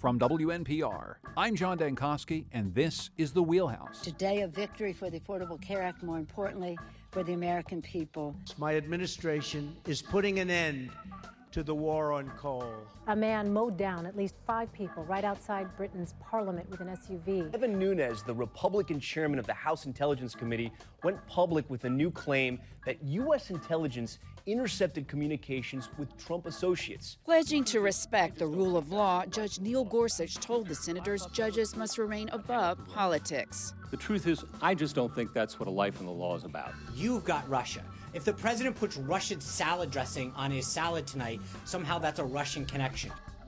From WNPR, I'm John Dankosky, and this is The Wheelhouse. Today, a victory for the Affordable Care Act, more importantly, for the American people. My administration is putting an end to the war on coal. A man mowed down at least 5 people right outside Britain's parliament with an SUV. Devin Nunes, the Republican chairman of the House Intelligence Committee, went public with a new claim that U.S. intelligence intercepted communications with Trump associates. Pledging to respect the rule of law, Judge Neil Gorsuch told the senators judges must remain above politics. The truth is, I just don't think that's what a life in the law is about. You've got Russia. If the president puts Russian salad dressing on his salad tonight, somehow that's a Russian connection.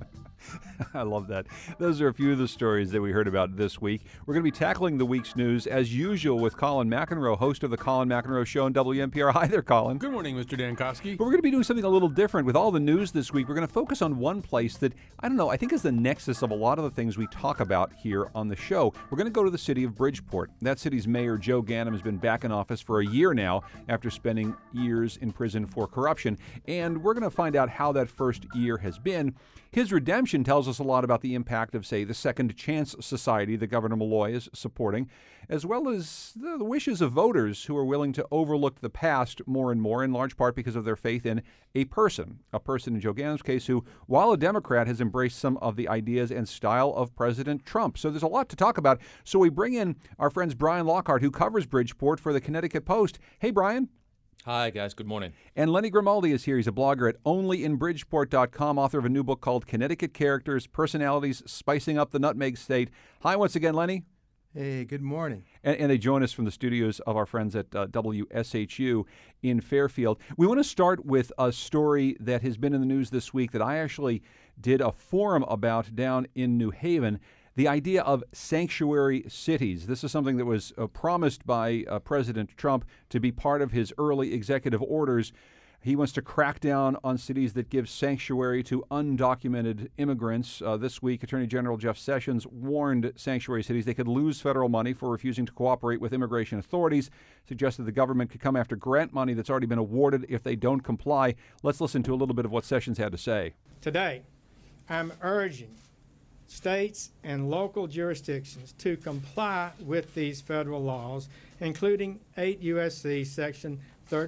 I love that. Those are a few of the stories that we heard about this week. We're going to be tackling the week's news, as usual, with Colin McEnroe, host of the Colin McEnroe Show on WNPR. Hi there, Colin. Good morning, Mr. Dankosky. But we're going to be doing something a little different with all the news this week. We're going to focus on one place that, I don't know, I think is the nexus of a lot of the things we talk about here on the show. We're going to go to the city of Bridgeport. That city's mayor, Joe Ganim, has been back in office for a year now after spending years in prison for corruption. And we're going to find out how that first year has been. His redemption tells us a lot about the impact of, say, the Second Chance Society that Governor Malloy is supporting, as well as the wishes of voters who are willing to overlook the past more and more, in large part because of their faith in a person in Joe Ganim's case who, while a Democrat, has embraced some of the ideas and style of President Trump. So there's a lot to talk about. So we bring in our friends Brian Lockhart, who covers Bridgeport for the Connecticut Post. Hey, Brian. Hi, guys. Good morning. And Lenny Grimaldi is here. He's a blogger at onlyinbridgeport.com, author of a new book called Connecticut Characters, Personalities, Spicing Up the Nutmeg State. Hi once again, Lenny. Hey, good morning. And they join us from the studios of our friends at WSHU in Fairfield. We want to start with a story that has been in the news this week that I actually did a forum about down in New Haven. The idea of sanctuary cities. This is something that was promised by President Trump to be part of his early executive orders. He wants to crack down on cities that give sanctuary to undocumented immigrants. This week, Attorney General Jeff Sessions warned sanctuary cities they could lose federal money for refusing to cooperate with immigration authorities, suggested the government could come after grant money that's already been awarded if they don't comply. Let's listen to a little bit of what Sessions had to say. Today, I'm urging states and local jurisdictions to comply with these federal laws, including 8 U.S.C. Section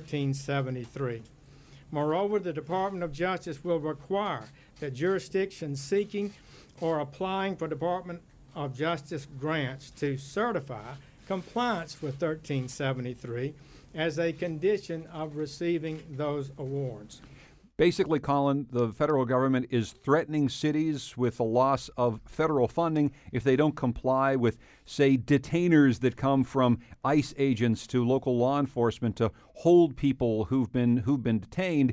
1373. Moreover, the Department of Justice will require that jurisdictions seeking or applying for Department of Justice grants to certify compliance with 1373 as a condition of receiving those awards. Basically, Colin, the federal government is threatening cities with the loss of federal funding if they don't comply with, say, detainers that come from ICE agents to local law enforcement to hold people who've been detained.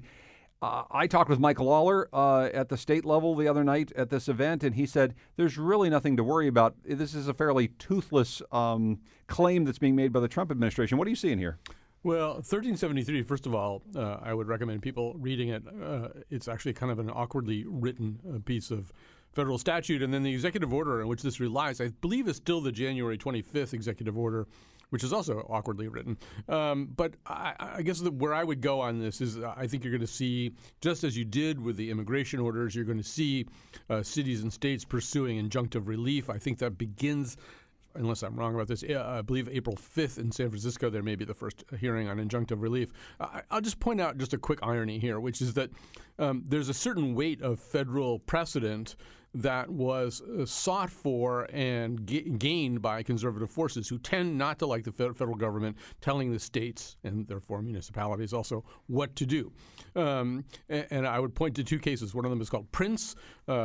I talked with Mike Lawler at the state level the other night at this event, and he said there's really nothing to worry about. This is a fairly toothless claim that's being made by the Trump administration. What are you seeing here? Well, 1373, first of all, I would recommend people reading it. It's actually kind of an awkwardly written piece of federal statute. And then the executive order on which this relies, I believe, is still the January 25th executive order, which is also awkwardly written. But I guess where I would go on this is I think you're going to see, just as you did with the immigration orders, you're going to see cities and states pursuing injunctive relief. I think that begins, unless I'm wrong about this, I believe April 5th in San Francisco, there may be the first hearing on injunctive relief. I'll just point out just a quick irony here, which is that there's a certain weight of federal precedent that was sought for and gained by conservative forces who tend not to like the federal government telling the states and therefore municipalities also what to do. And I would point to 2 cases. One of them is called Prince,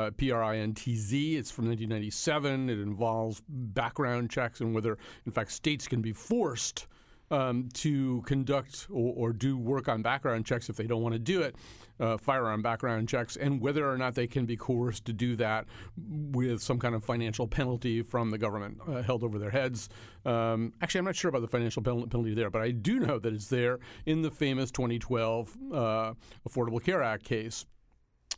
Printz. It's from 1997. It involves background checks and whether, in fact, states can be forced to conduct or do work on background checks if they don't want to do it, firearm background checks, and whether or not they can be coerced to do that with some kind of financial penalty from the government held over their heads. Actually, I'm not sure about the financial penalty there, but I do know that it's there in the famous 2012 Affordable Care Act case.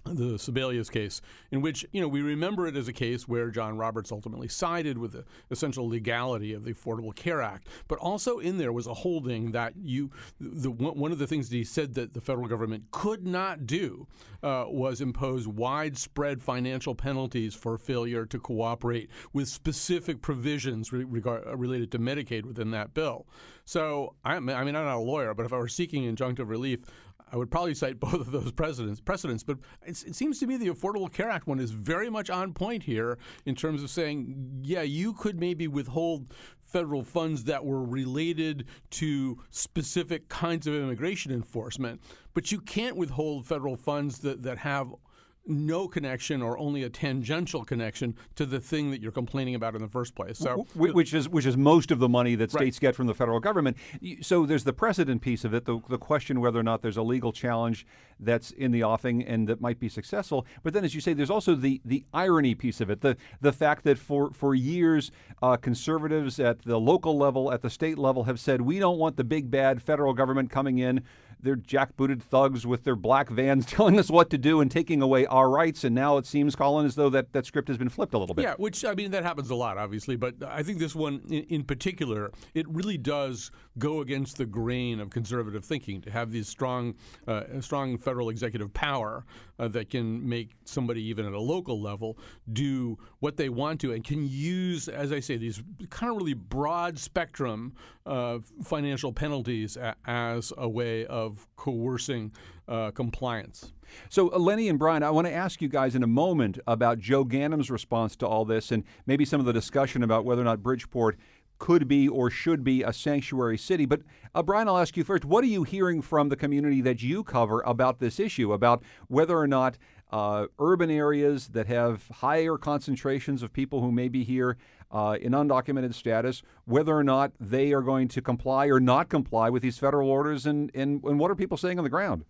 the Sebelius case, in which, we remember it as a case where John Roberts ultimately sided with the essential legality of the Affordable Care Act. But also in there was a holding that one of the things that he said that the federal government could not do was impose widespread financial penalties for failure to cooperate with specific provisions related to Medicaid within that bill. So, I'm not a lawyer, but if I were seeking injunctive relief, I would probably cite both of those precedents, but it seems to me the Affordable Care Act one is very much on point here in terms of saying, yeah, you could maybe withhold federal funds that were related to specific kinds of immigration enforcement, but you can't withhold federal funds that have no connection or only a tangential connection to the thing that you're complaining about in the first place. So, which is most of the money that states get from the federal government. So there's the precedent piece of it, the question whether or not there's a legal challenge that's in the offing and that might be successful. But then, as you say, there's also the irony piece of it, the fact that for years conservatives at the local level, at the state level, have said we don't want the big bad federal government coming in. They're jackbooted thugs with their black vans telling us what to do and taking away our rights. And now it seems, Colin, as though that script has been flipped a little bit. Yeah, which, that happens a lot, obviously. But I think this one in particular, it really does go against the grain of conservative thinking to have these strong federal executive power that can make somebody even at a local level do what they want to and can use, as I say, these kind of really broad spectrum financial penalties as a way of coercing compliance. So, Lenny and Brian, I want to ask you guys in a moment about Joe Ganem's response to all this and maybe some of the discussion about whether or not Bridgeport could be or should be a sanctuary city. But, Brian, I'll ask you first, what are you hearing from the community that you cover about this issue, about whether or not urban areas that have higher concentrations of people who may be here in undocumented status, whether or not they are going to comply or not comply with these federal orders, and what are people saying on the ground?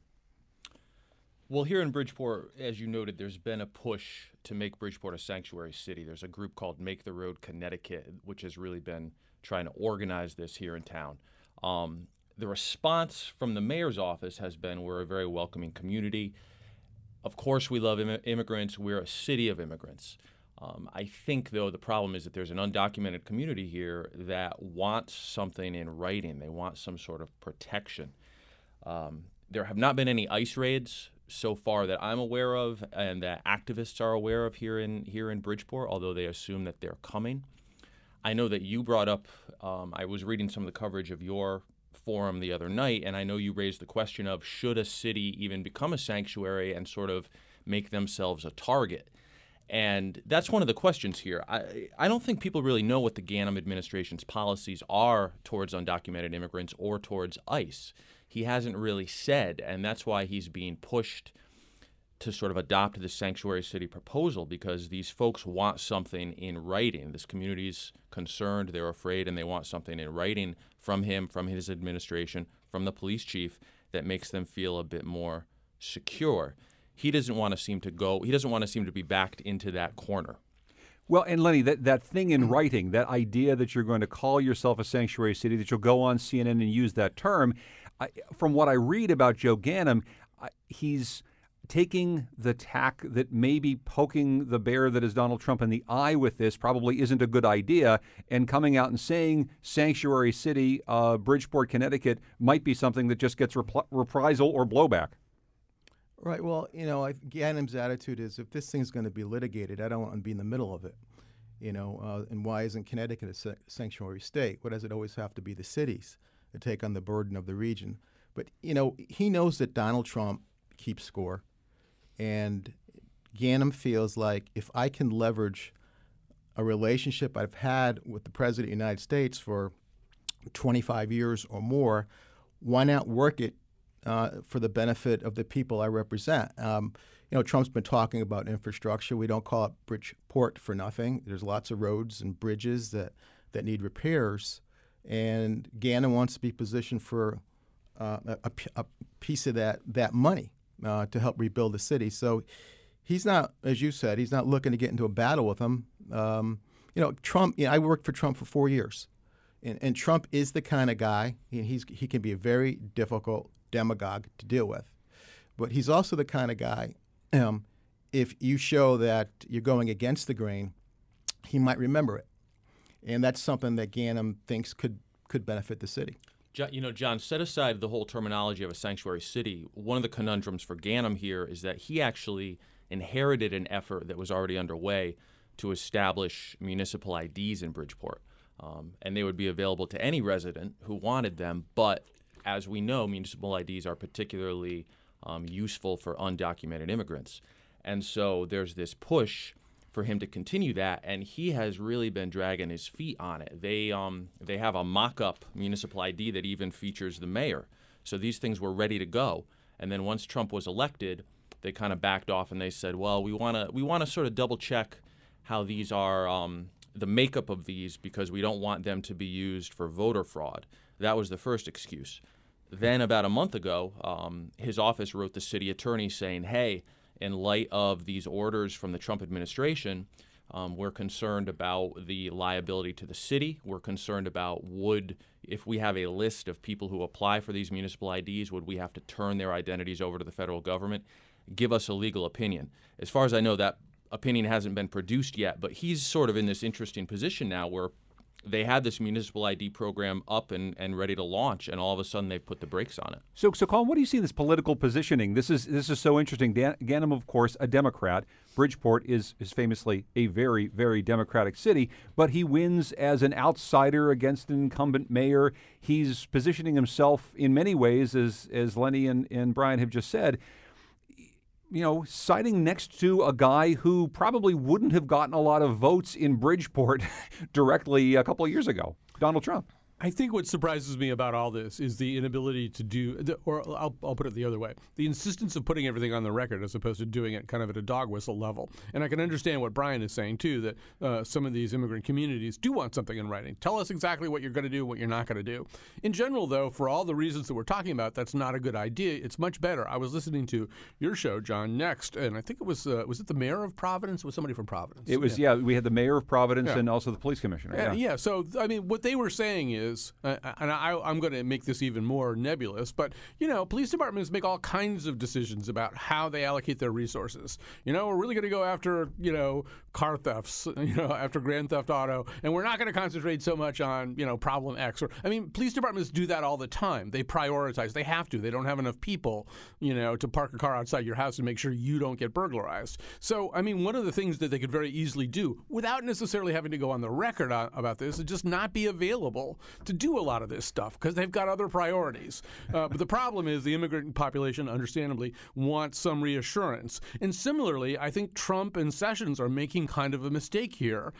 Well, here in Bridgeport, as you noted, there's been a push to make Bridgeport a sanctuary city. There's a group called Make the Road Connecticut, which has really been trying to organize this here in town. The response from the mayor's office has been, we're a very welcoming community. Of course, we love immigrants. We're a city of immigrants. I think, though, the problem is that there's an undocumented community here that wants something in writing. They want some sort of protection. There have not been any ICE raids so far that I'm aware of and that activists are aware of here in Bridgeport, although they assume that they're coming. I know that you brought up, I was reading some of the coverage of your forum the other night, and I know you raised the question of should a city even become a sanctuary and sort of make themselves a target. And that's one of the questions here. I don't think people really know what the Ganem administration's policies are towards undocumented immigrants or towards ICE. He hasn't really said, and that's why he's being pushed to sort of adopt the sanctuary city proposal, because these folks want something in writing. This community's concerned, they're afraid, and they want something in writing from him, from his administration, from the police chief that makes them feel a bit more secure. He doesn't want to seem to be backed into that corner. Well, and Lenny, that thing in writing, that idea that you're going to call yourself a sanctuary city, that you'll go on CNN and use that term, from what I read about Joe Ganem, he's taking the tack that maybe poking the bear that is Donald Trump in the eye with this probably isn't a good idea, and coming out and saying sanctuary city, Bridgeport, Connecticut, might be something that just gets reprisal or blowback. Right. Well, Ganem's attitude is if this thing's going to be litigated, I don't want to be in the middle of it. And why isn't Connecticut a sanctuary state? Why does it always have to be the cities that take on the burden of the region? But, he knows that Donald Trump keeps score. And Ganem feels like if I can leverage a relationship I've had with the President of the United States for 25 years or more, why not work it for the benefit of the people I represent? Trump's been talking about infrastructure. We don't call it Bridgeport for nothing. There's lots of roads and bridges that need repairs. And Ganem wants to be positioned for a piece of that money to help rebuild the city. So he's not, as you said, he's not looking to get into a battle with him. Trump, I worked for Trump for 4 years. And Trump is the kind of guy, he can be a very difficult demagogue to deal with. But he's also the kind of guy if you show that you're going against the grain, he might remember it. And that's something that Ganim thinks could benefit the city. John, set aside the whole terminology of a sanctuary city. One of the conundrums for Ganim here is that he actually inherited an effort that was already underway to establish municipal IDs in Bridgeport. And they would be available to any resident who wanted them. But as we know, municipal IDs are particularly useful for undocumented immigrants. And so there's this push for him to continue that, and he has really been dragging his feet on it. They have a mock-up municipal ID that even features the mayor. So these things were ready to go. And then once Trump was elected, they kind of backed off and they said, well, we want to sort of double-check how these are, the makeup of these, because we don't want them to be used for voter fraud. That was the first excuse. Then about a month ago, his office wrote the city attorney saying, hey, in light of these orders from the Trump administration, we're concerned about the liability to the city. We're concerned about if we have a list of people who apply for these municipal IDs, would we have to turn their identities over to the federal government? Give us a legal opinion. As far as I know, that opinion hasn't been produced yet, but he's sort of in this interesting position now where they had this municipal ID program up and ready to launch, and all of a sudden they've put the brakes on it. So Colin, what do you see in this political positioning? This is so interesting. Ganim, of course, a Democrat. Bridgeport is famously a very, very Democratic city, but he wins as an outsider against an incumbent mayor. He's positioning himself in many ways, as Lenny and Brian have just said, siding next to a guy who probably wouldn't have gotten a lot of votes in Bridgeport directly a couple of years ago, Donald Trump. I think what surprises me about all this is the inability to or I'll put it the other way, the insistence of putting everything on the record as opposed to doing it kind of at a dog whistle level. And I can understand what Brian is saying, too, that some of these immigrant communities do want something in writing. Tell us exactly what you're going to do, what you're not going to do. In general, though, for all the reasons that we're talking about, that's not a good idea. It's much better. I was listening to your show, John, Next, and I think it was it the mayor of Providence? It was somebody from Providence. It was, we had the mayor of Providence and also the police commissioner. Yeah, so, I mean, what they were saying is, and I'm going to make this even more nebulous, but, police departments make all kinds of decisions about how they allocate their resources. We're really going to go after, car thefts, after Grand Theft Auto, and we're not going to concentrate so much on, problem X. Police departments do that all the time. They prioritize. They have to. They don't have enough people, to park a car outside your house and make sure you don't get burglarized. So, one of the things that they could very easily do, without necessarily having to go on the record about this, is just not be available to do a lot of this stuff because they've got other priorities. But the problem is the immigrant population, understandably, wants some reassurance. And similarly, I think Trump and Sessions are making kind of a mistake here.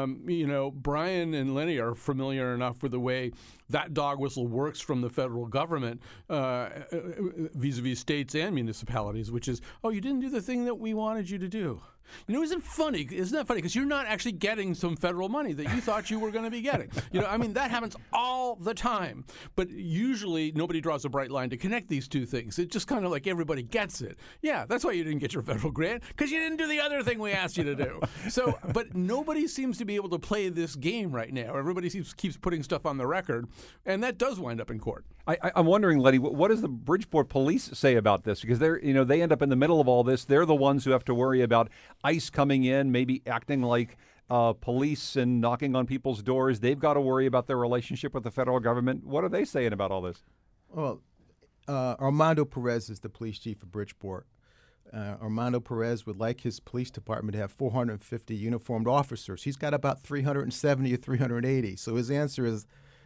Brian and Lenny are familiar enough with the way that dog whistle works from the federal government vis-a-vis states and municipalities, which is, oh, you didn't do the thing that we wanted you to do. Isn't that funny? Because you're not actually getting some federal money that you thought you were going to be getting. That happens all the time. But usually nobody draws a bright line to connect these two things. It's just kind of like everybody gets it. Yeah, that's why you didn't get your federal grant, because you didn't do the other thing we asked you to do. So, but nobody seems to be able to play this game right now. Everybody keeps putting stuff on the record, and that does wind up in court. I'm wondering, Lenny, what does the Bridgeport police say about this? Because they end up in the middle of all this. They're the ones who have to worry about ICE coming in, maybe acting like police and knocking on people's doors. They've got to worry about their relationship with the federal government. What are they saying about all this? Well, Armando Perez is the police chief of Bridgeport. Armando Perez would like his police department to have 450 uniformed officers. He's got about 370 or 380. So his answer is,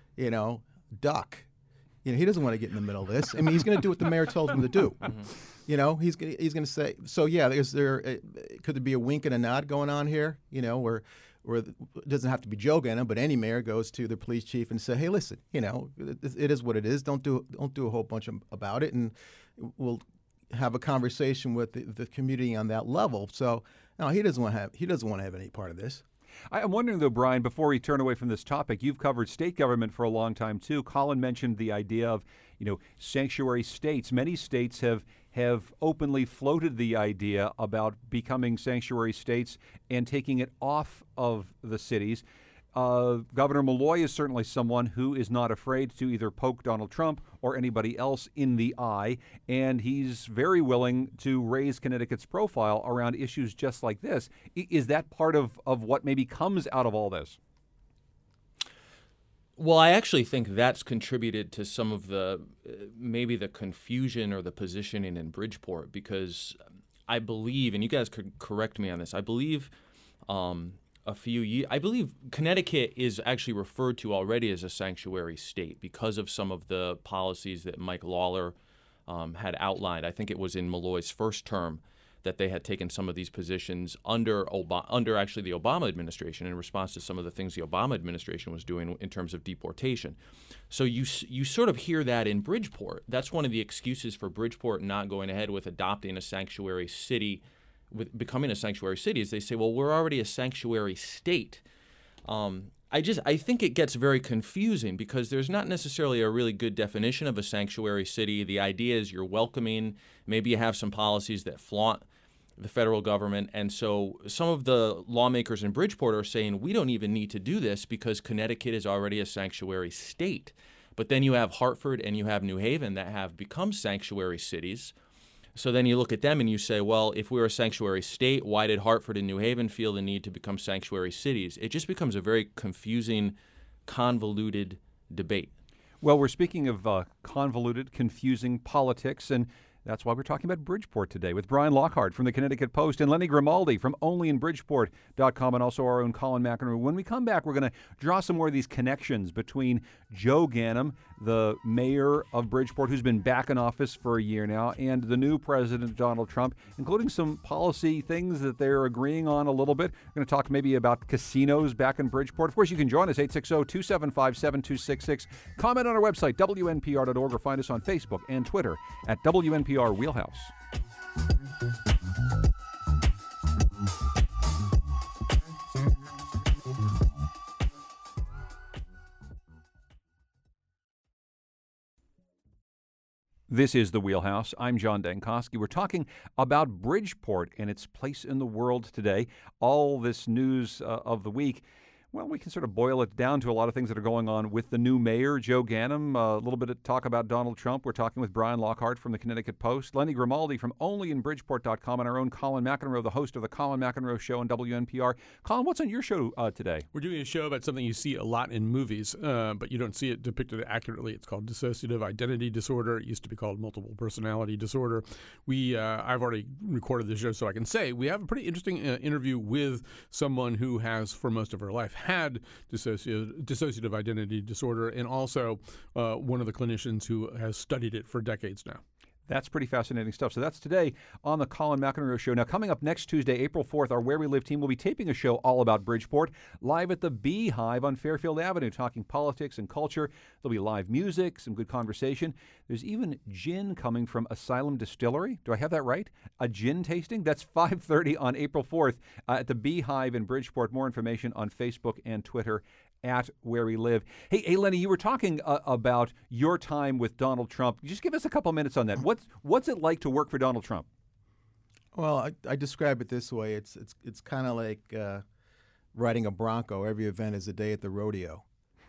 duck. He doesn't want to get in the middle of this. He's going to do what the mayor tells him to do. He's going to say. So yeah, could there be a wink and a nod going on here? Where it doesn't have to be Joe Ganim, but any mayor goes to the police chief and say, hey, listen, it is what it is. Don't do a whole bunch about it, and we'll have a conversation with the community on that level. So no, he doesn't want to have any part of this. I'm wondering, though, Brian, before we turn away from this topic, you've covered state government for a long time, too. Colin mentioned the idea of, sanctuary states. Many states have openly floated the idea about becoming sanctuary states and taking it off of the cities. Governor Malloy is certainly someone who is not afraid to either poke Donald Trump or anybody else in the eye, and he's very willing to raise Connecticut's profile around issues just like this. Is that part of what maybe comes out of all this? Well, I actually think that's contributed to some of the maybe the confusion or the positioning in Bridgeport, because I believe, and you guys could correct me on this, I believe I believe Connecticut is actually referred to already as a sanctuary state because of some of the policies that Mike Lawler had outlined. I think it was in Malloy's first term that they had taken some of these positions under actually the Obama administration in response to some of the things the Obama administration was doing in terms of deportation. So you sort of hear that in Bridgeport. That's one of the excuses for Bridgeport not going ahead with adopting a sanctuary city, with becoming a sanctuary city, is they say, well, we're already a sanctuary state. I think it gets very confusing because there's not necessarily a really good definition of a sanctuary city. The idea is you're welcoming, maybe you have some policies that flaunt the federal government. And so some of the lawmakers in Bridgeport are saying, we don't even need to do this because Connecticut is already a sanctuary state. But then you have Hartford and you have New Haven that have become sanctuary cities. So then you look at them and you say, well, if we're a sanctuary state, why did Hartford and New Haven feel the need to become sanctuary cities? It just becomes a very confusing, convoluted debate. Well, we're speaking of convoluted, confusing politics, and that's why we're talking about Bridgeport today with Brian Lockhart from the Connecticut Post and Lenny Grimaldi from onlyinbridgeport.com, and also our own Colin McEnroe. When we come back, we're going to draw some more of these connections between Joe Ganim, the mayor of Bridgeport, who's been back in office for a year now, and the new president, Donald Trump, including some policy things that they're agreeing on a little bit. We're going to talk maybe about casinos back in Bridgeport. Of course, you can join us, 860-275-7266. Comment on our website, WNPR.org, or find us on Facebook and Twitter at WNPR Wheelhouse. This is The Wheelhouse. I'm John Dankosky. We're talking about Bridgeport and its place in the world today. All this news of the week, well, we can sort of boil it down to a lot of things that are going on with the new mayor, Joe Ganim. A little bit of talk about Donald Trump. We're talking with Brian Lockhart from the Connecticut Post, Lenny Grimaldi from onlyinbridgeport.com, and our own Colin McEnroe, the host of the Colin McEnroe Show on WNPR. Colin, what's on your show today? We're doing a show about something you see a lot in movies, but you don't see it depicted accurately. It's called dissociative identity disorder. It used to be called multiple personality disorder. I've already recorded the show, so I can say we have a pretty interesting interview with someone who has, for most of her life, had dissociative identity disorder, and also one of the clinicians who has studied it for decades now. That's pretty fascinating stuff. So that's today on the Colin McEnroe Show. Now, coming up next Tuesday, April 4th, our Where We Live team will be taping a show all about Bridgeport, live at the Beehive on Fairfield Avenue, talking politics and culture. There'll be live music, some good conversation. There's even gin coming from Asylum Distillery. Do I have that right? A gin tasting? That's 5:30 on April 4th at the Beehive in Bridgeport. More information on Facebook and Twitter at Where We Live. Hey, Lenny, you were talking about your time with Donald Trump. Just give us a couple minutes on that. What's it like to work for Donald Trump? Well, I describe it this way. It's kind of like riding a Bronco. Every event is a day at the rodeo.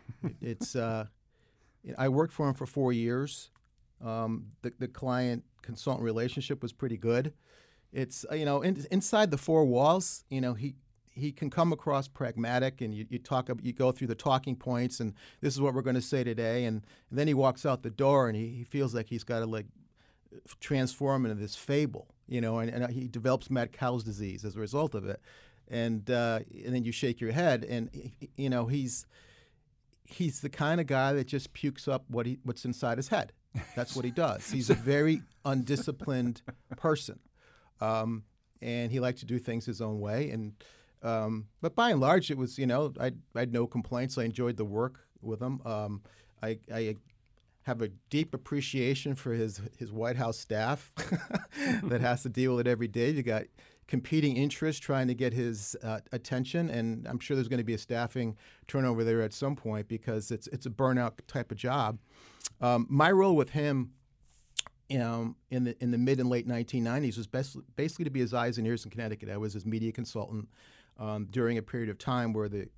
I worked for him for 4 years. The client-consultant relationship was pretty good. It's inside the four walls. He can come across pragmatic, and you go through the talking points, and this is what we're going to say today, and then he walks out the door, and he feels like he's got to transform into this fable, and he develops mad cow's disease as a result of it, and then you shake your head, and he's the kind of guy that just pukes up what's inside his head. That's what he does. He's a very undisciplined person, and he likes to do things his own way, and. But by and large, it was, I had no complaints. I enjoyed the work with him. I have a deep appreciation for his White House staff that has to deal with it every day. You got competing interests trying to get his attention, and I'm sure there's going to be a staffing turnover there at some point because it's a burnout type of job. My role with him in the mid and late 1990s was basically to be his eyes and ears in Connecticut. I was his media consultant during a period of time where the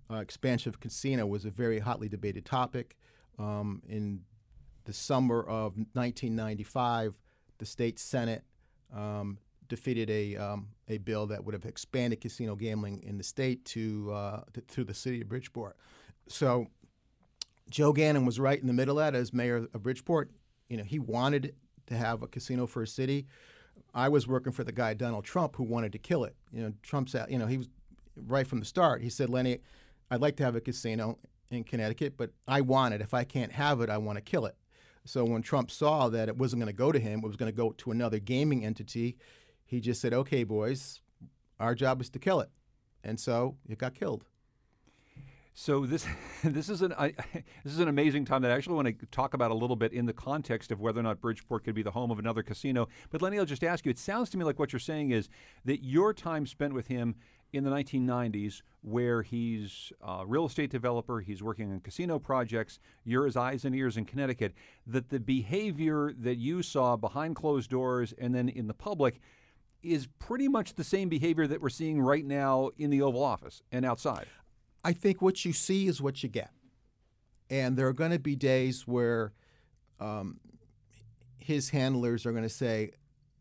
expansion of casino was a very hotly debated topic. In the summer of 1995, the state Senate defeated a bill that would have expanded casino gambling in the state to the city of Bridgeport. So Joe Ganim was right in the middle of that as mayor of Bridgeport. He wanted to have a casino for a city. I was working for the guy Donald Trump who wanted to kill it. Trump's he was right from the start. He said, "Lenny, I'd like to have a casino in Connecticut, but I want it. If I can't have it, I want to kill it." So when Trump saw that it wasn't going to go to him, it was going to go to another gaming entity, he just said, "Okay, boys, our job is to kill it." And so it got killed. So this is an amazing time that I actually want to talk about a little bit in the context of whether or not Bridgeport could be the home of another casino. But Lenny, I'll just ask you, it sounds to me like what you're saying is that your time spent with him in the 1990s, where he's a real estate developer, he's working on casino projects, you're his eyes and ears in Connecticut, that the behavior that you saw behind closed doors and then in the public is pretty much the same behavior that we're seeing right now in the Oval Office and outside. I think what you see is what you get. And there are going to be days where his handlers are going to say,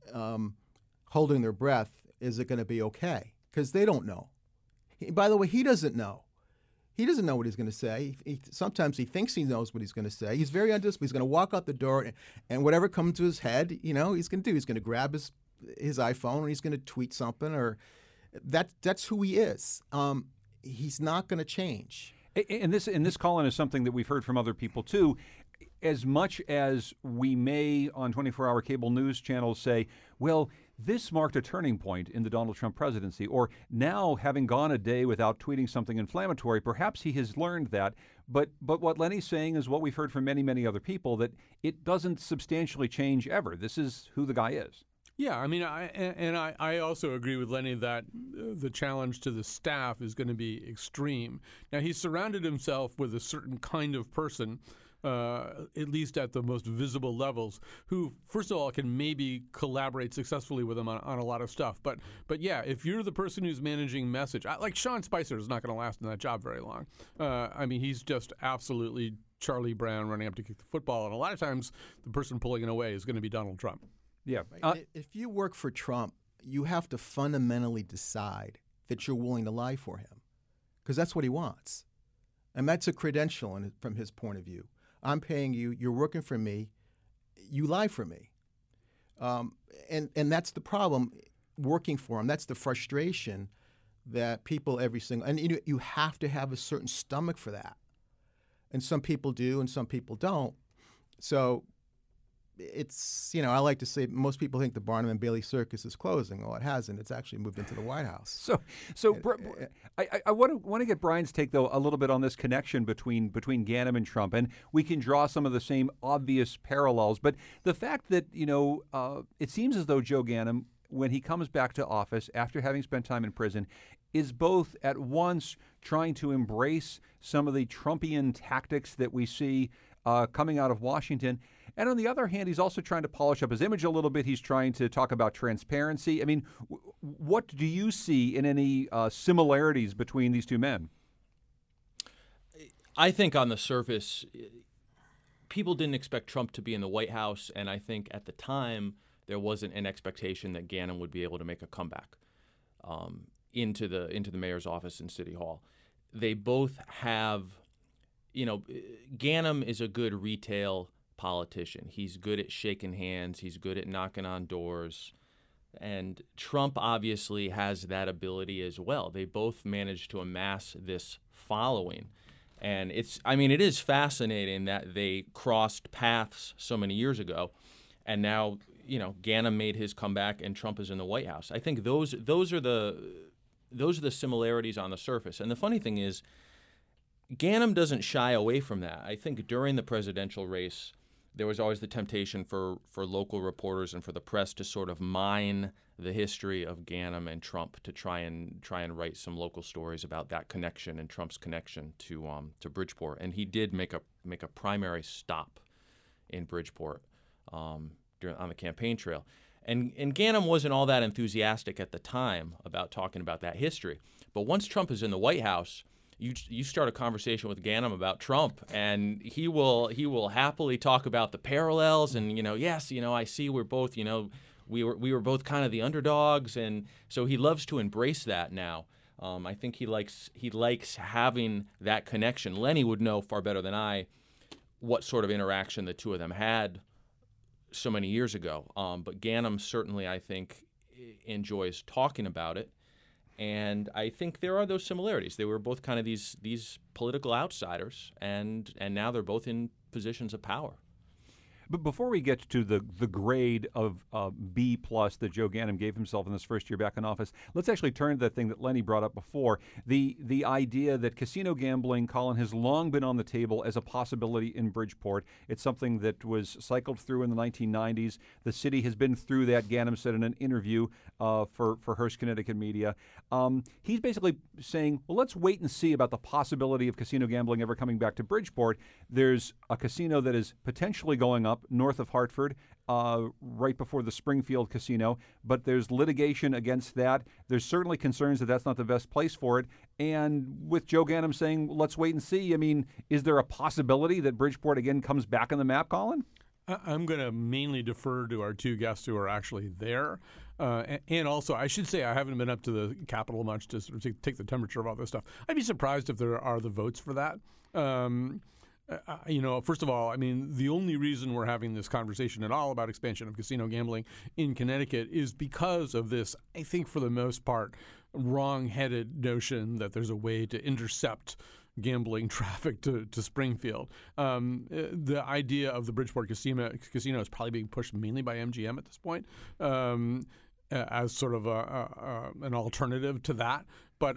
holding their breath, is it going to be okay? Because they don't know. By the way, he doesn't know. He doesn't know what he's going to say. Sometimes he thinks he knows what he's going to say. He's very undisciplined. He's going to walk out the door, and whatever comes to his head, he's going to do. He's going to grab his iPhone, and he's going to tweet something, or that's who he is. He's not going to change. And this, Colin, is something that we've heard from other people too. As much as we may on 24-hour cable news channels say, well, this marked a turning point in the Donald Trump presidency, or now having gone a day without tweeting something inflammatory, perhaps he has learned that. But what Lenny's saying is what we've heard from many, many other people, that it doesn't substantially change ever. This is who the guy is. Yeah, I mean, I also agree with Lenny that the challenge to the staff is going to be extreme. Now, he's surrounded himself with a certain kind of person, at least at the most visible levels, who, first of all, can maybe collaborate successfully with him on a lot of stuff. But yeah, if you're the person who's managing message, like Sean Spicer is not going to last in that job very long. I mean, he's just absolutely Charlie Brown running up to kick the football, and a lot of times the person pulling it away is going to be Donald Trump. Yeah. If you work for Trump, you have to fundamentally decide that you're willing to lie for him, because that's what he wants. And that's a credential from his point of view. I'm paying you, you're working for me, you lie for me. And that's the problem working for him. That's the frustration that people and you have to have a certain stomach for that. And some people do and some people don't. So it's, I like to say most people think the Barnum and Bailey Circus is closing. Well, it hasn't. It's actually moved into the White House. I want to get Brian's take, though, a little bit on this connection between Ganim and Trump. And we can draw some of the same obvious parallels. But the fact that, it seems as though Joe Ganim, when he comes back to office after having spent time in prison, is both at once trying to embrace some of the Trumpian tactics that we see coming out of Washington, and on the other hand, he's also trying to polish up his image a little bit. He's trying to talk about transparency. I mean, what do you see in any similarities between these two men? I think on the surface, people didn't expect Trump to be in the White House, and I think at the time there wasn't an expectation that Ganim would be able to make a comeback into the mayor's office in City Hall. They both have, Ganim is a good retail politician. He's good at shaking hands. He's good at knocking on doors. And Trump obviously has that ability as well. They both managed to amass this following. And it is fascinating that they crossed paths so many years ago. And now, Ganim made his comeback and Trump is in the White House. I think those are the similarities on the surface. And the funny thing is, Ganim doesn't shy away from that. I think during the presidential race, there was always the temptation for local reporters and for the press to sort of mine the history of Ganim and Trump to try and write some local stories about that connection and Trump's connection to Bridgeport. And he did make a primary stop in Bridgeport on the campaign trail. And Ganim wasn't all that enthusiastic at the time about talking about that history. But once Trump is in the White House, you start a conversation with Ganim about Trump, and he will happily talk about the parallels, and yes, I see we're both, we were both kind of the underdogs, and so he loves to embrace that now. I think he likes having that connection. Lenny would know far better than I what sort of interaction the two of them had so many years ago. But Ganim certainly, I think, enjoys talking about it. And I think there are those similarities. They were both kind of these political outsiders, and now they're both in positions of power. But before we get to the grade of B+ that Joe Ganim gave himself in this first year back in office, let's actually turn to that thing that Lenny brought up before, the idea that casino gambling, Colin, has long been on the table as a possibility in Bridgeport. It's something that was cycled through in the 1990s. The city has been through that, Ganim said in an interview for Hearst, Connecticut media. He's basically saying, well, let's wait and see about the possibility of casino gambling ever coming back to Bridgeport. There's a casino that is potentially going up north of Hartford, right before the Springfield Casino, but there's litigation against that. There's certainly concerns that that's not the best place for it. And with Joe Ganim saying, let's wait and see, I mean, is there a possibility that Bridgeport again comes back on the map, Colin? I'm going to mainly defer to our two guests who are actually there. And also, I should say I haven't been up to the Capitol much to sort of take the temperature of all this stuff. I'd be surprised if there are the votes for that. First of all, I mean, the only reason we're having this conversation at all about expansion of casino gambling in Connecticut is because of this, I think for the most part, wrong-headed notion that there's a way to intercept gambling traffic to Springfield. The idea of the Bridgeport Casino is probably being pushed mainly by MGM at this point as sort of an alternative to that. But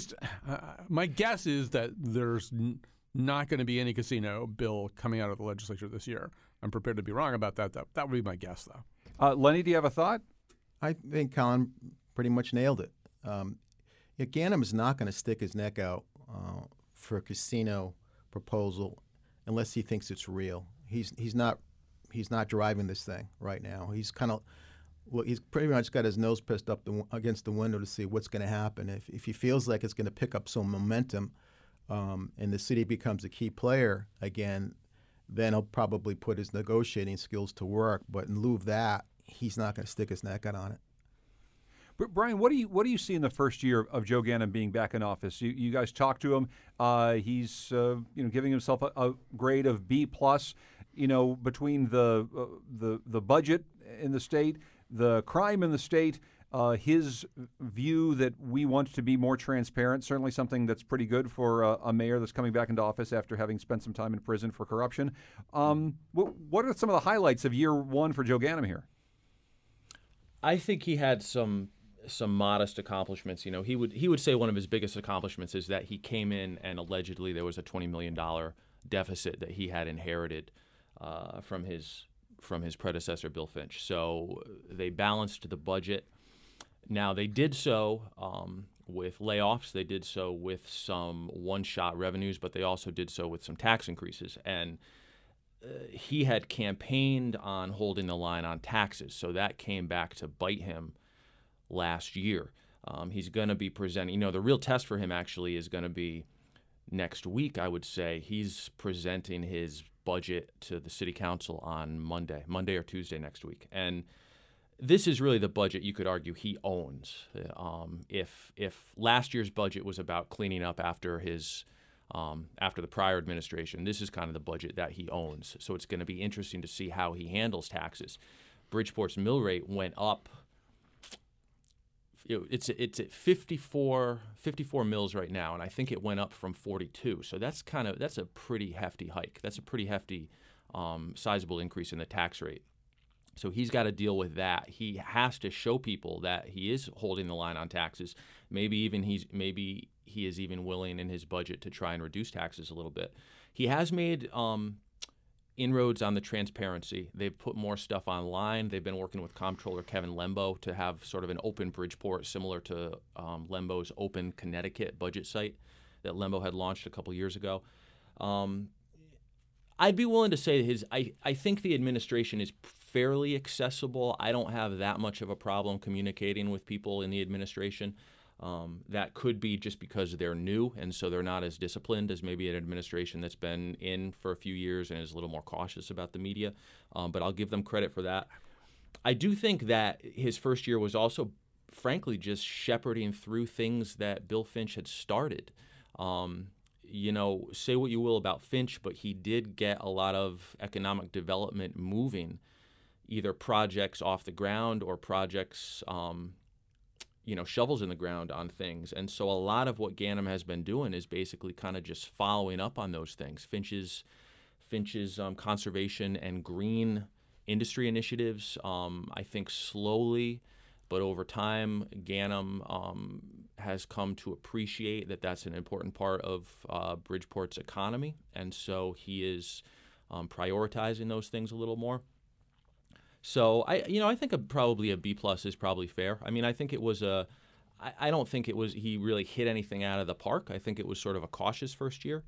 my guess is that there's not going to be any casino bill coming out of the legislature this year. I'm prepared to be wrong about that. That would be my guess, though. Lenny, do you have a thought? I think Colin pretty much nailed it. Ganim is not going to stick his neck out for a casino proposal unless he thinks it's real. He's not driving this thing right now. He's pretty much got his nose pressed up against the window to see what's going to happen. If he feels like it's going to pick up some momentum, and the city becomes a key player again, then he'll probably put his negotiating skills to work. But in lieu of that, he's not going to stick his neck out on it. But Brian, what do you see in the first year of Joe Ganim being back in office? You guys talked to him. He's giving himself a grade of B+. Between the budget in the state, the crime in the state. His view that we want to be more transparent, certainly something that's pretty good for a mayor that's coming back into office after having spent some time in prison for corruption. What are some of the highlights of year one for Joe Ganim here? I think he had some modest accomplishments. He would say one of his biggest accomplishments is that he came in and allegedly there was a $20 million deficit that he had inherited from his predecessor, Bill Finch. So they balanced the budget. Now, they did so with layoffs. They did so with some one-shot revenues, but they also did so with some tax increases. And he had campaigned on holding the line on taxes, so that came back to bite him last year. He's going to be presenting. The real test for him actually is going to be next week, I would say. He's presenting his budget to the city council on Monday or Tuesday next week. And this is really the budget you could argue he owns. If last year's budget was about cleaning up after the prior administration, this is kind of the budget that he owns. So it's going to be interesting to see how he handles taxes. Bridgeport's mill rate went up. It's at 54 mills right now, and I think it went up from 42. So that's a pretty hefty hike. That's a pretty hefty, sizable increase in the tax rate. So he's got to deal with that. He has to show people that he is holding the line on taxes. Maybe he is even willing in his budget to try and reduce taxes a little bit. He has made inroads on the transparency. They've put more stuff online. They've been working with Comptroller Kevin Lembo to have sort of an open Bridgeport similar to Lembo's Open Connecticut budget site that Lembo had launched a couple years ago. I'd be willing to say I think the administration is fairly accessible. I don't have that much of a problem communicating with people in the administration. That could be just because they're new, and so they're not as disciplined as maybe an administration that's been in for a few years and is a little more cautious about the media. But I'll give them credit for that. I do think that his first year was also, frankly, just shepherding through things that Bill Finch had started. Say what you will about Finch, but he did get a lot of economic development moving, either projects off the ground or projects, shovels in the ground on things. And so a lot of what Ganim has been doing is basically kind of just following up on those things. Finch's conservation and green industry initiatives, I think slowly, but over time, Ganim has come to appreciate that that's an important part of Bridgeport's economy, and so he is prioritizing those things a little more. So I think probably a B+ is probably fair. I mean, I think it was I don't think it was he really hit anything out of the park. I think it was sort of a cautious first year.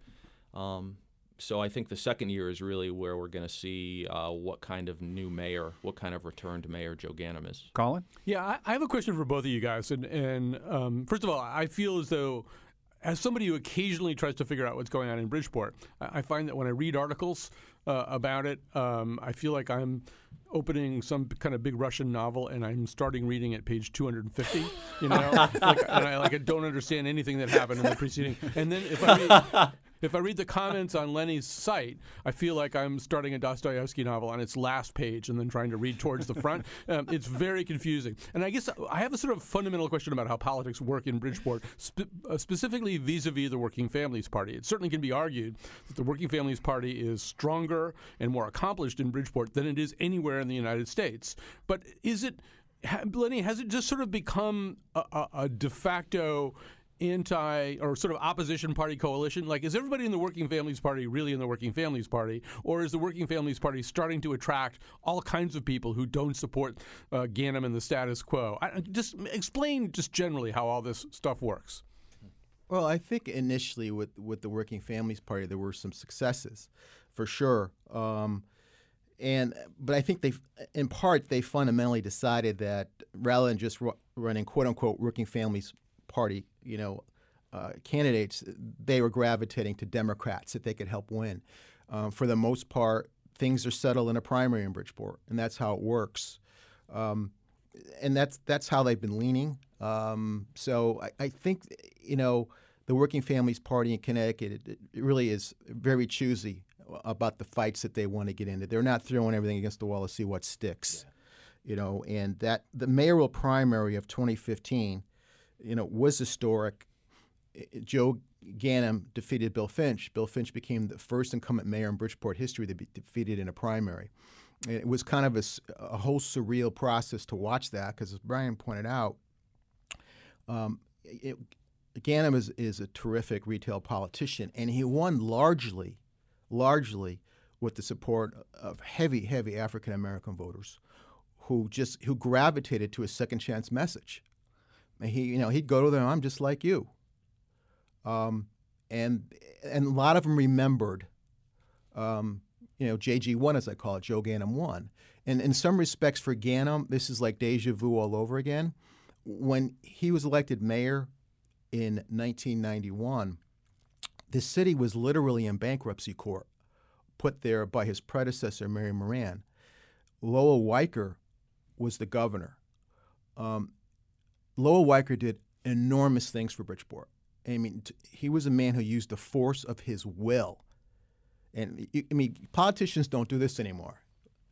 So I think the second year is really where we're going to see what kind of new mayor, what kind of returned mayor Joe Ganim is. Colin? Yeah, I have a question for both of you guys. And first of all, I feel as though, as somebody who occasionally tries to figure out what's going on in Bridgeport, I find that when I read articles about it, I feel like I'm opening some kind of big Russian novel and I'm starting reading at page 250. And I don't understand anything that happened in the preceding. And then if I read the comments on Lenny's site, I feel like I'm starting a Dostoevsky novel on its last page and then trying to read towards the front. It's very confusing. And I guess I have a sort of fundamental question about how politics work in Bridgeport, specifically vis-a-vis the Working Families Party. It certainly can be argued that the Working Families Party is stronger and more accomplished in Bridgeport than it is anywhere in the United States. But Lenny, has it just sort of become a de facto or sort of opposition party coalition? Like, is everybody in the Working Families Party really in the Working Families Party? Or is the Working Families Party starting to attract all kinds of people who don't support Ganim and the status quo? Just explain just generally how all this stuff works. Well, I think initially with the Working Families Party, there were some successes, for sure. But I think they fundamentally decided that rather than just running quote unquote Working Families Party, candidates, they were gravitating to Democrats that they could help win. For the most part, things are settled in a primary in Bridgeport, and that's how it works. And that's how they've been leaning. So I think the Working Families Party in Connecticut it really is very choosy about the fights that they want to get into. They're not throwing everything against the wall to see what sticks. And that the mayoral primary of 2015. Was historic. Joe Ganim defeated Bill Finch. Bill Finch became the first incumbent mayor in Bridgeport history to be defeated in a primary. And it was kind of a whole surreal process to watch that because, as Brian pointed out, Ganim is a terrific retail politician, and he won largely with the support of heavy African-American voters who gravitated to a second chance message. He'd go to them, I'm just like you. And a lot of them remembered, JG1, as I call it, Joe Ganim 1. And in some respects for Ganim, this is like deja vu all over again. When he was elected mayor in 1991, the city was literally in bankruptcy court, put there by his predecessor, Mary Moran. Lowell Weicker was the governor. Lowell Weicker did enormous things for Bridgeport. I mean, he was a man who used the force of his will. And politicians don't do this anymore.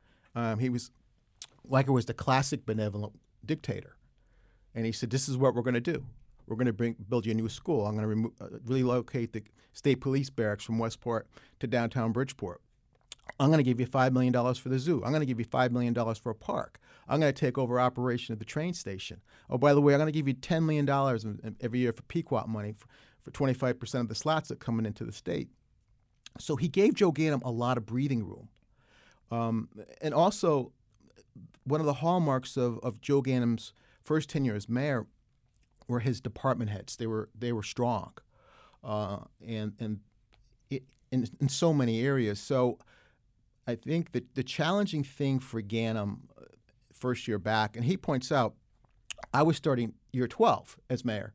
Weicker was the classic benevolent dictator. And he said, this is what we're going to do. We're going to build you a new school. I'm going to relocate the state police barracks from Westport to downtown Bridgeport. I'm going to give you $5 million for the zoo. I'm going to give you $5 million for a park. I'm going to take over operation of the train station. Oh, by the way, I'm going to give you $10 million every year for Pequot money for 25% of the slots that are coming into the state. So he gave Joe Ganim a lot of breathing room. And also, one of the hallmarks of Joe Ganim's first tenure as mayor were his department heads. They were strong, and in so many areas. So I think that the challenging thing for Ganim first year back, and he points out, I was starting year 12 as mayor.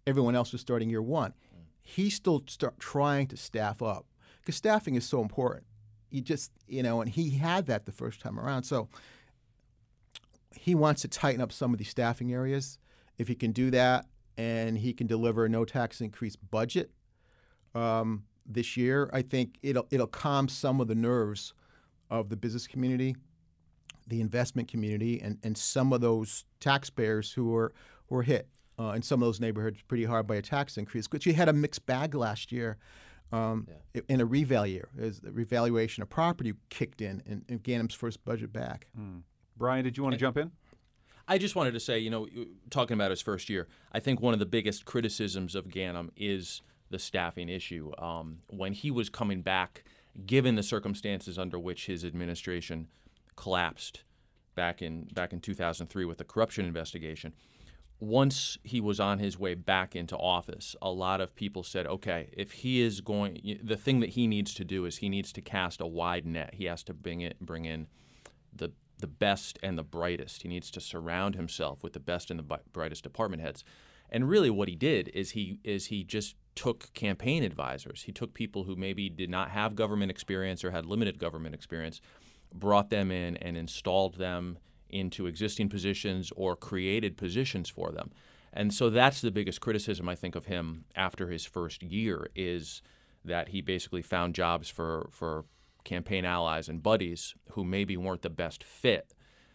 everyone else was starting year one. He's still trying to staff up because staffing is so important. You just, and he had that the first time around. So he wants to tighten up some of these staffing areas. If he can do that and he can deliver a no tax increase budget this year, I think it'll calm some of the nerves of the business community, the investment community, and some of those taxpayers who were hit in some of those neighborhoods pretty hard by a tax increase. But you had a mixed bag last year in a reval year, as the revaluation of property kicked in Ganem's first budget back. Brian, did you want to jump in? I just wanted to say, talking about his first year, I think one of the biggest criticisms of Ganem is the staffing issue. When he was coming back, given the circumstances under which his administration collapsed back in 2003 with the corruption investigation, once he was on his way back into office, a lot of people said, okay, if he is the thing that he needs to do is he needs to cast a wide net. He has to bring in the best and the brightest. He needs to surround himself with the best and the brightest department heads. And really what he did is he just took campaign advisors. He took people who maybe did not have government experience or had limited government experience, brought them in and installed them into existing positions or created positions for them. And so that's the biggest criticism, I think, of him after his first year, is that he basically found jobs for campaign allies and buddies who maybe weren't the best fit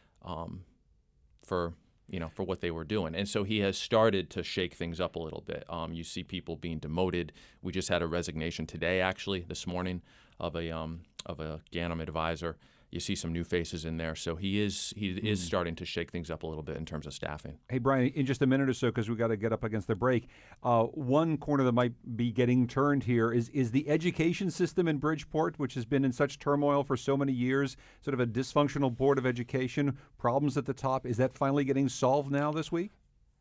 for what they were doing. And so he has started to shake things up a little bit. You see people being demoted. We just had a resignation today, actually, this morning, of a Ganem advisor. You see some new faces in there. So he is starting to shake things up a little bit in terms of staffing. Hey, Brian, in just a minute or so, because we got to get up against the break, one corner that might be getting turned here is the education system in Bridgeport, which has been in such turmoil for so many years, sort of a dysfunctional board of education, problems at the top. Is that finally getting solved now this week?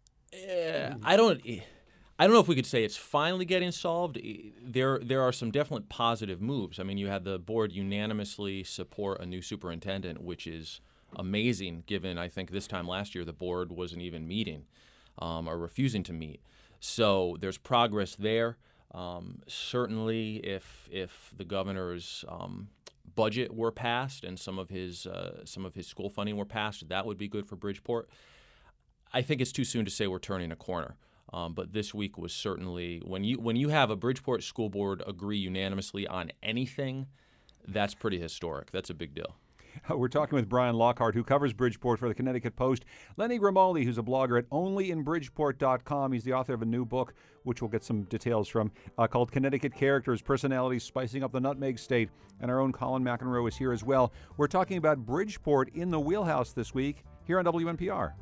I don't know if we could say it's finally getting solved. There are some definite positive moves. I mean, you had the board unanimously support a new superintendent, which is amazing given, I think, this time last year the board wasn't even meeting or refusing to meet. So there's progress there. Certainly, if the governor's budget were passed and some of his school funding were passed, that would be good for Bridgeport. I think it's too soon to say we're turning a corner. But this week was certainly, when you have a Bridgeport school board agree unanimously on anything, that's pretty historic. That's a big deal. We're talking with Brian Lockhart, who covers Bridgeport for the Connecticut Post. Lenny Grimaldi, who's a blogger at onlyinbridgeport.com. He's the author of a new book, which we'll get some details from, called Connecticut Characters, Personalities Spicing Up the Nutmeg State. And our own Colin McEnroe is here as well. We're talking about Bridgeport in the wheelhouse this week here on WNPR.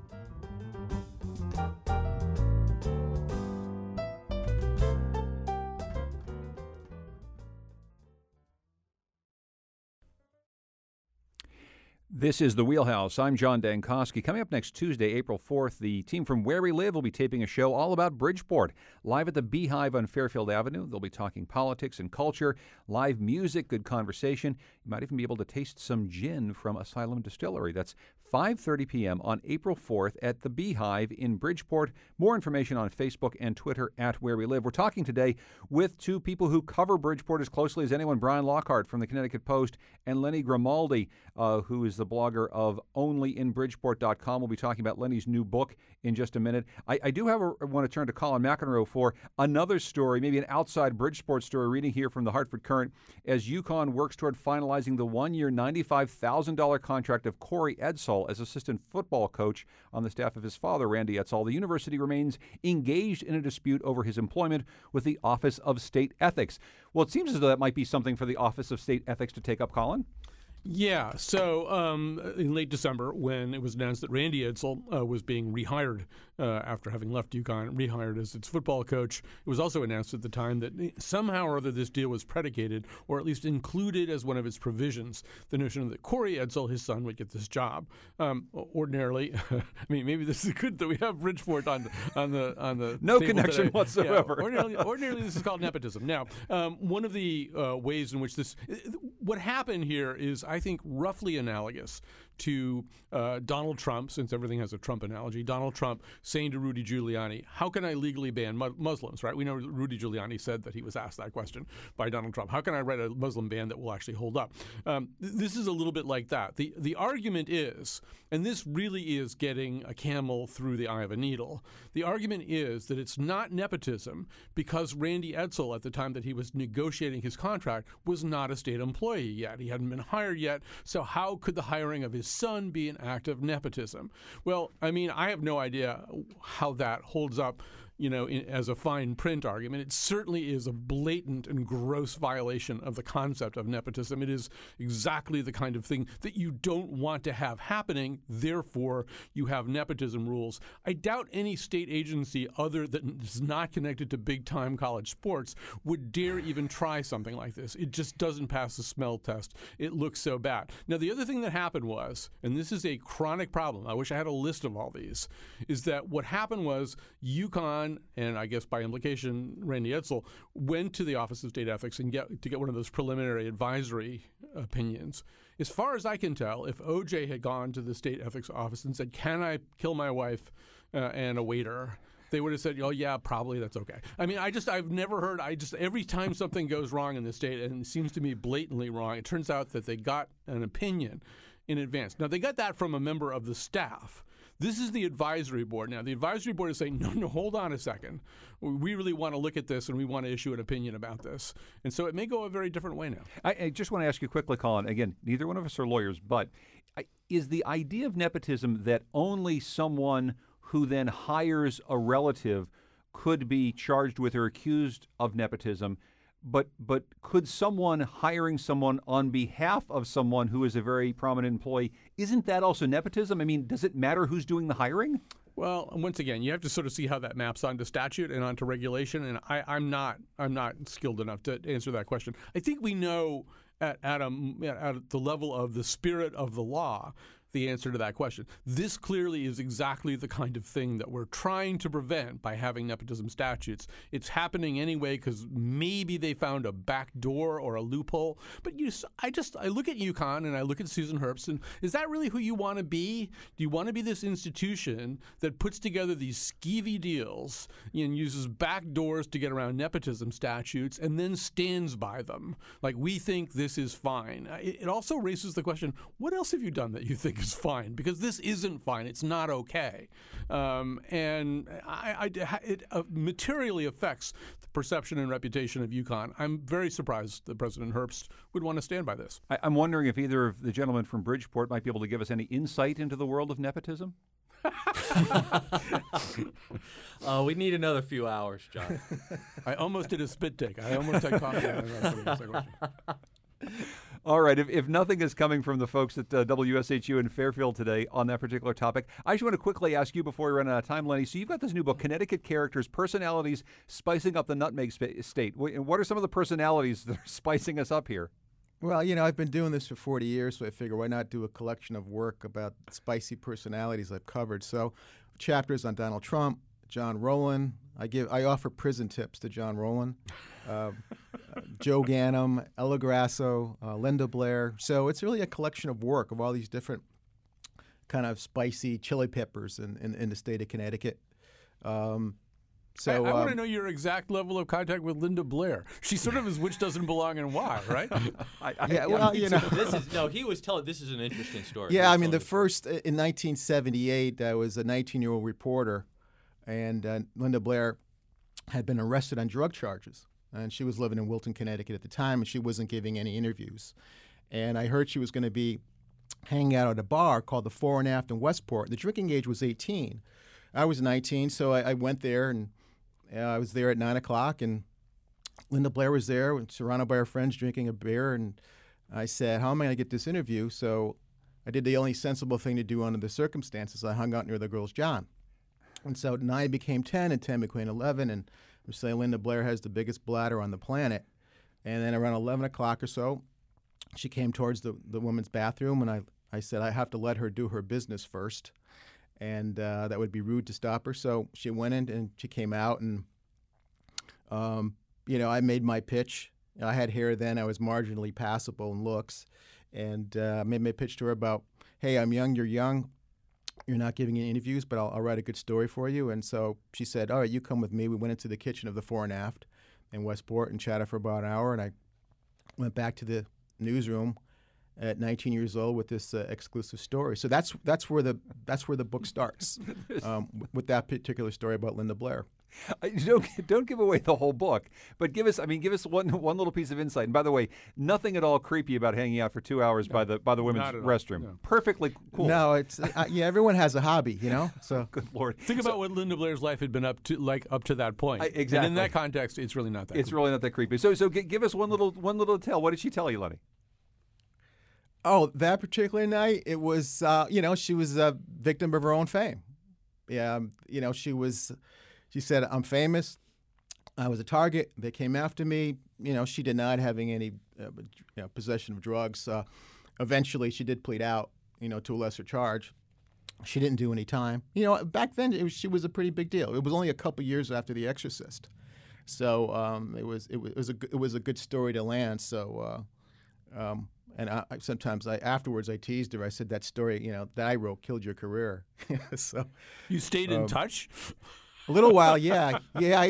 This is The Wheelhouse. I'm John Dankosky. Coming up next Tuesday, April 4th, the team from Where We Live will be taping a show all about Bridgeport. Live at the Beehive on Fairfield Avenue. They'll be talking politics and culture, live music, good conversation. You might even be able to taste some gin from Asylum Distillery. That's 5:30 p.m. on April 4th at the Beehive in Bridgeport. More information on Facebook and Twitter at Where We Live. We're talking today with two people who cover Bridgeport as closely as anyone, Brian Lockhart from the Connecticut Post and Lenny Grimaldi, who is the blogger of onlyinbridgeport.com. We'll be talking about Lenny's new book in just a minute. I do want to turn to Colin McEnroe for another story, maybe an outside Bridgeport story, reading here from the Hartford Courant. As UConn works toward finalizing the one-year $95,000 contract of Corey Edsall as assistant football coach on the staff of his father, Randy Edsall, the university remains engaged in a dispute over his employment with the Office of State Ethics. Well, it seems as though that might be something for the Office of State Ethics to take up, Colin. Yeah, so in late December, when it was announced that Randy Edsall was being rehired after having left UConn, rehired as its football coach, it was also announced at the time that somehow or other this deal was predicated, or at least included as one of its provisions, the notion that Corey Edsall, his son, would get this job. Ordinarily, I mean, maybe this is good that we have Bridgeport on the no table connection today. whatsoever. Yeah, ordinarily, this is called nepotism. Now, one of the ways in which what happened here is, I think, roughly analogous to Donald Trump, since everything has a Trump analogy, Donald Trump saying to Rudy Giuliani, how can I legally ban Muslims, right? We know Rudy Giuliani said that he was asked that question by Donald Trump. How can I write a Muslim ban that will actually hold up? This is a little bit like that. The argument is, and this really is getting a camel through the eye of a needle, the argument is that it's not nepotism because Randy Edsall, at the time that he was negotiating his contract, was not a state employee yet. He hadn't been hired yet. So how could the hiring of his son be an act of nepotism? Well, I mean, I have no idea how that holds up, as a fine print argument. It certainly is a blatant and gross violation of the concept of nepotism. It is exactly the kind of thing that you don't want to have happening. Therefore, you have nepotism rules. I doubt any state agency other than is not connected to big-time college sports would dare even try something like this. It just doesn't pass the smell test. It looks so bad. Now, the other thing that happened was, and this is a chronic problem, I wish I had a list of all these, is that what happened was UConn, and I guess by implication Randy Edsall, went to the Office of State Ethics to get one of those preliminary advisory opinions. As far as I can tell, if OJ had gone to the State Ethics Office and said, can I kill my wife and a waiter, they would have said, oh, yeah, probably that's okay. I mean, I've never heard, every time something goes wrong in the state, and it seems to me blatantly wrong, it turns out that they got an opinion in advance. Now, they got that from a member of the staff. This is the advisory board. Now, the advisory board is saying, no, hold on a second. We really want to look at this, and we want to issue an opinion about this. And so it may go a very different way now. I just want to ask you quickly, Colin. Again, neither one of us are lawyers, but is the idea of nepotism that only someone who then hires a relative could be charged with or accused of nepotism? But could someone hiring someone on behalf of someone who is a very prominent employee, isn't that also nepotism? I mean, does it matter who's doing the hiring? Well, once again, you have to sort of see how that maps onto statute and onto regulation, and I'm not skilled enough to answer that question. I think we know at the level of the spirit of the law the answer to that question. This clearly is exactly the kind of thing that we're trying to prevent by having nepotism statutes. It's happening anyway because maybe they found a back door or a loophole. But I look at UConn and I look at Susan Herbst, and is that really who you want to be? Do you want to be this institution that puts together these skeevy deals and uses back doors to get around nepotism statutes and then stands by them? Like, we think this is fine. It also raises the question, what else have you done that you think is fine? Because this isn't fine. It's not okay. And it materially affects the perception and reputation of UConn. I'm very surprised that President Herbst would want to stand by this. I'm wondering if either of the gentlemen from Bridgeport might be able to give us any insight into the world of nepotism. We need another few hours, John. I almost did a spit take. I almost had coffee. All right. If nothing is coming from the folks at WSHU in Fairfield today on that particular topic, I just want to quickly ask you before we run out of time, Lenny. So you've got this new book, Connecticut Characters, Personalities Spicing Up the Nutmeg State. What are some of the personalities that are spicing us up here? Well, I've been doing this for 40 years, so I figure why not do a collection of work about spicy personalities I've covered. So chapters on Donald Trump, John Rowland. I offer prison tips to John Rowland, Joe Ganim, Ella Grasso, Linda Blair. So it's really a collection of work of all these different kind of spicy chili peppers in the state of Connecticut. I want to know your exact level of contact with Linda Blair. She sort of is which doesn't belong and why, right? He was telling. This is an interesting story. Yeah, I mean, the first in 1978, I was a 19-year-old reporter, and Linda Blair had been arrested on drug charges, and she was living in Wilton, Connecticut at the time, and she wasn't giving any interviews. And I heard she was going to be hanging out at a bar called the Fore and Aft in Westport. The drinking age was 18. I was 19, so I went there, and I was there at 9 o'clock, and Linda Blair was there, surrounded by her friends, drinking a beer, and I said, how am I going to get this interview? So I did the only sensible thing to do under the circumstances. I hung out near the girl's John. And so 9 became 10, and 10 became 11, and I'm saying Linda Blair has the biggest bladder on the planet. And then around 11 o'clock or so, she came towards the woman's bathroom, and I said, I have to let her do her business first. And that would be rude to stop her. So she went in and she came out, and, I made my pitch. I had hair then. I was marginally passable in looks. And I made my pitch to her about hey, I'm young, you're young. You're not giving any interviews, but I'll write a good story for you. And so she said, all right, you come with me. We went into the kitchen of the Fore and Aft in Westport and chatted for about an hour. And I went back to the newsroom at 19 years old with this exclusive story. So that's where the book starts, with that particular story about Linda Blair. Don't give away the whole book, but give us one little piece of insight. And by the way, nothing at all creepy about hanging out for 2 hours by the women's restroom. No. Perfectly cool. No, it's everyone has a hobby, So good Lord, think about what Linda Blair's life had been up to that point. Exactly. And in that context, it's really not that. It's really not that creepy. So give us one little tale. What did she tell you, Lenny? Oh, that particular night, it was she was a victim of her own fame. Yeah, She said, I'm famous. I was a target. They came after me. She denied having any possession of drugs. Eventually, she did plead out, to a lesser charge. She didn't do any time. Back then, she was a pretty big deal. It was only a couple years after The Exorcist. So it was a good story to land. So, and sometimes afterwards I teased her. I said that story, that I wrote killed your career. So you stayed in touch? A little while, yeah.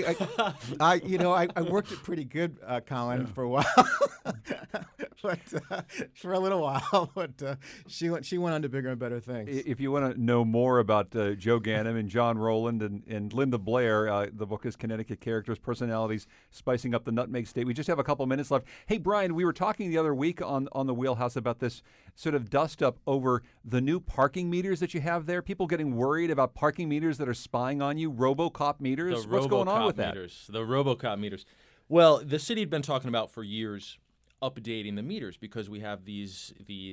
I worked it pretty good, Colin, for a while, but for a little while. But she went on to bigger and better things. If you want to know more about Joe Ganim and John Rowland and Linda Blair, the book is Connecticut Characters, Personalities, Spicing Up the Nutmeg State. We just have a couple minutes left. Hey, Brian, we were talking the other week on the Wheelhouse about this sort of dust up over the new parking meters that you have there. People getting worried about parking meters that are spying on you, RoboCop meters. What's going on with that? The RoboCop meters. Well, the city had been talking about for years updating the meters because we have these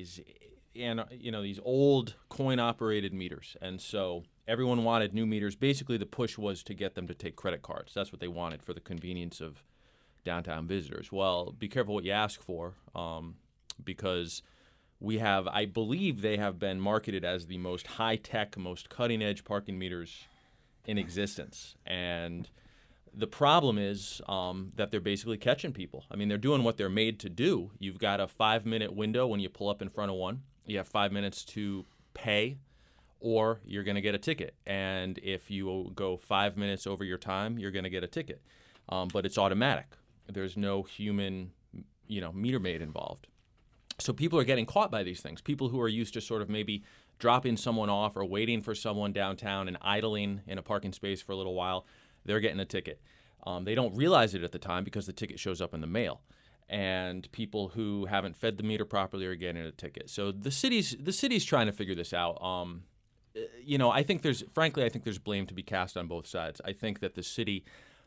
old coin-operated meters, and so everyone wanted new meters. Basically, the push was to get them to take credit cards. That's what they wanted for the convenience of downtown visitors. Well, be careful what you ask for, because I believe they have been marketed as the most high-tech, most cutting-edge parking meters in existence. And the problem is that they're basically catching people. I mean, they're doing what they're made to do. You've got a 5-minute window when you pull up in front of one. You have 5 minutes to pay, or you're going to get a ticket. And if you go 5 minutes over your time, you're going to get a ticket. But it's automatic. There's no human, meter maid involved. So people are getting caught by these things. People who are used to sort of maybe dropping someone off or waiting for someone downtown and idling in a parking space for a little while, they're getting a ticket. They don't realize it at the time because the ticket shows up in the mail. And people who haven't fed the meter properly are getting a ticket. So the city's trying to figure this out. I think there's blame to be cast on both sides. I think that the city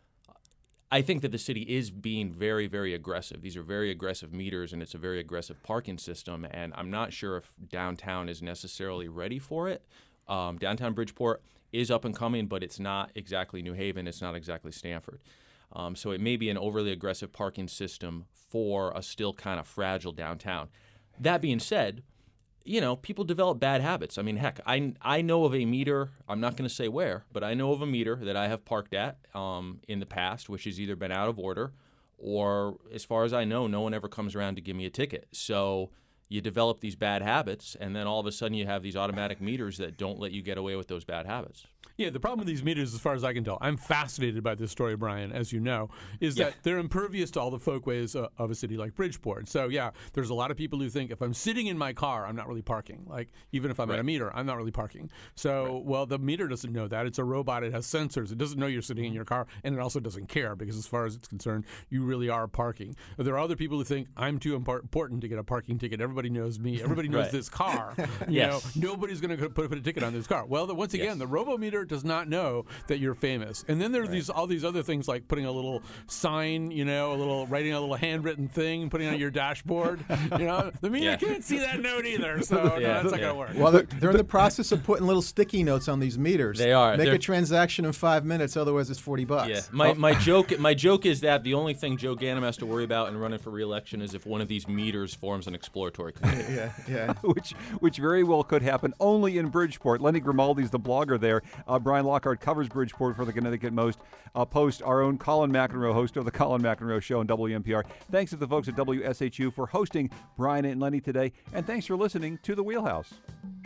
is being very, very aggressive. These are very aggressive meters, and it's a very aggressive parking system, and I'm not sure if downtown is necessarily ready for it. Downtown Bridgeport is up and coming, but it's not exactly New Haven. It's not exactly Stamford. So it may be an overly aggressive parking system for a still kind of fragile downtown. That being said, people develop bad habits. I mean, heck, I know of a meter, I'm not going to say where, but I know of a meter that I have parked at in the past, which has either been out of order or, as far as I know, no one ever comes around to give me a ticket. So you develop these bad habits, and then all of a sudden you have these automatic meters that don't let you get away with those bad habits. Yeah, the problem with these meters, as far as I can tell, I'm fascinated by this story, Brian, as you know, is that they're impervious to all the folkways of a city like Bridgeport. So, yeah, there's a lot of people who think if I'm sitting in my car, I'm not really parking. Like, even if I'm at a meter, I'm not really parking. So, well, the meter doesn't know that. It's a robot. It has sensors. It doesn't know you're sitting in your car, and it also doesn't care because, as far as it's concerned, you really are parking. There are other people who think I'm too important to get a parking ticket. Everybody knows me. Everybody knows this car. Nobody's going to put a ticket on this car. Well, once again, the robo-meter does not know that you're famous. And then there are all these other things like putting a little sign, writing a little handwritten thing, putting it on your dashboard. The meter can't see that note either, so that's not going to work. Well, they're in the process of putting little sticky notes on these meters. They are. Make a transaction in 5 minutes, otherwise it's $40. Yeah. My joke is that the only thing Joe Ganim has to worry about in running for re-election is if one of these meters forms an exploratory committee. Yeah. which very well could happen only in Bridgeport. Lenny Grimaldi's the blogger there. Brian Lockhart covers Bridgeport for the Connecticut Post. Our own Colin McEnroe, host of the Colin McEnroe Show on WNPR. Thanks to the folks at WSHU for hosting Brian and Lenny today, and thanks for listening to The Wheelhouse.